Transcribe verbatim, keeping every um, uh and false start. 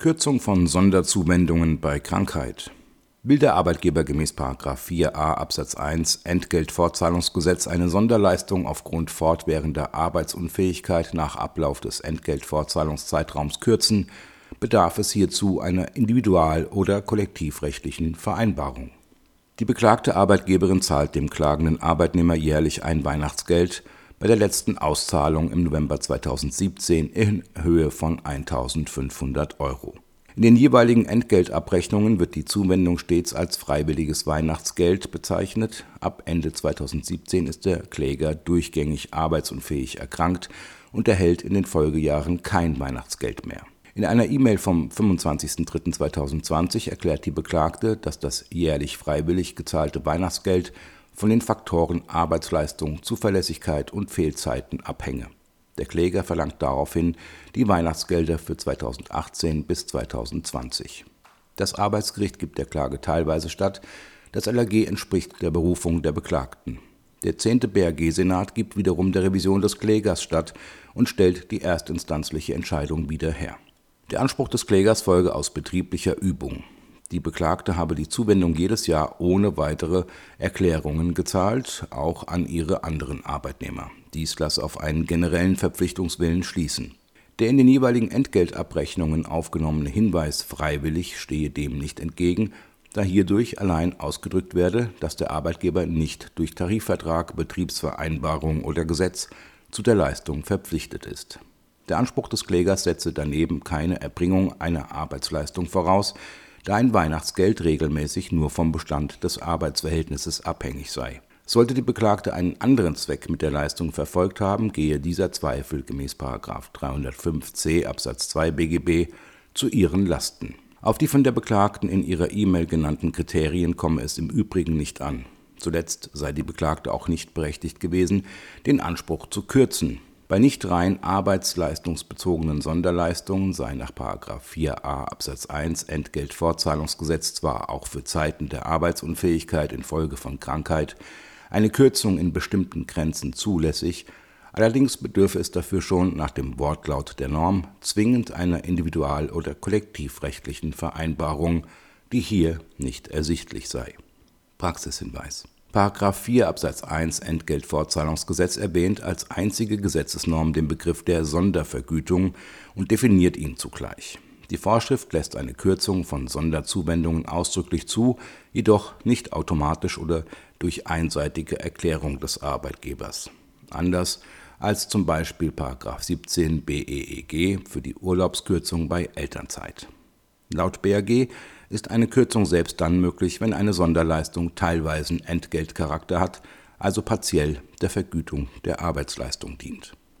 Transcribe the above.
Kürzung von Sonderzuwendungen bei Krankheit. Will der Arbeitgeber gemäß Paragraph vier a Absatz eins Entgeltfortzahlungsgesetz eine Sonderleistung aufgrund fortwährender Arbeitsunfähigkeit nach Ablauf des Entgeltfortzahlungszeitraums kürzen, bedarf es hierzu einer individual- oder kollektivrechtlichen Vereinbarung. Die beklagte Arbeitgeberin zahlt dem klagenden Arbeitnehmer jährlich ein Weihnachtsgeld, bei der letzten Auszahlung im November zweitausendsiebzehn in Höhe von eintausendfünfhundert Euro. In den jeweiligen Entgeltabrechnungen wird die Zuwendung stets als freiwilliges Weihnachtsgeld bezeichnet. Ab Ende zweitausendsiebzehn ist der Kläger durchgängig arbeitsunfähig erkrankt und erhält in den Folgejahren kein Weihnachtsgeld mehr. In einer E-Mail vom fünfundzwanzigsten dritten zweitausendzwanzig erklärt die Beklagte, dass das jährlich freiwillig gezahlte Weihnachtsgeld von den Faktoren Arbeitsleistung, Zuverlässigkeit und Fehlzeiten abhänge. Der Kläger verlangt daraufhin die Weihnachtsgelder für zweitausendachtzehn bis zweitausendzwanzig. Das Arbeitsgericht gibt der Klage teilweise statt. Das L A G entspricht der Berufung der Beklagten. Der zehnte B R G-Senat gibt wiederum der Revision des Klägers statt und stellt die erstinstanzliche Entscheidung wieder her. Der Anspruch des Klägers folge aus betrieblicher Übung. Die Beklagte habe die Zuwendung jedes Jahr ohne weitere Erklärungen gezahlt, auch an ihre anderen Arbeitnehmer. Dies lasse auf einen generellen Verpflichtungswillen schließen. Der in den jeweiligen Entgeltabrechnungen aufgenommene Hinweis freiwillig stehe dem nicht entgegen, da hierdurch allein ausgedrückt werde, dass der Arbeitgeber nicht durch Tarifvertrag, Betriebsvereinbarung oder Gesetz zu der Leistung verpflichtet ist. Der Anspruch des Klägers setze daneben keine Erbringung einer Arbeitsleistung voraus, da ein Weihnachtsgeld regelmäßig nur vom Bestand des Arbeitsverhältnisses abhängig sei. Sollte die Beklagte einen anderen Zweck mit der Leistung verfolgt haben, gehe dieser Zweifel gemäß Paragraph dreihundertfünf c Absatz zwei B G B zu ihren Lasten. Auf die von der Beklagten in ihrer E-Mail genannten Kriterien komme es im Übrigen nicht an. Zuletzt sei die Beklagte auch nicht berechtigt gewesen, den Anspruch zu kürzen. Bei nicht rein arbeitsleistungsbezogenen Sonderleistungen sei nach Paragraph vier a Absatz eins Entgeltfortzahlungsgesetz zwar auch für Zeiten der Arbeitsunfähigkeit infolge von Krankheit eine Kürzung in bestimmten Grenzen zulässig, allerdings bedürfe es dafür schon nach dem Wortlaut der Norm zwingend einer individual- oder kollektivrechtlichen Vereinbarung, die hier nicht ersichtlich sei. Praxishinweis: Paragraph vier Absatz eins Entgeltfortzahlungsgesetz erwähnt als einzige Gesetzesnorm den Begriff der Sondervergütung und definiert ihn zugleich. Die Vorschrift lässt eine Kürzung von Sonderzuwendungen ausdrücklich zu, jedoch nicht automatisch oder durch einseitige Erklärung des Arbeitgebers. Anders als zum Beispiel Paragraph siebzehn B E E G für die Urlaubskürzung bei Elternzeit. Laut B R G ist eine Kürzung selbst dann möglich, wenn eine Sonderleistung teilweisen Entgeltcharakter hat, also partiell der Vergütung der Arbeitsleistung dient.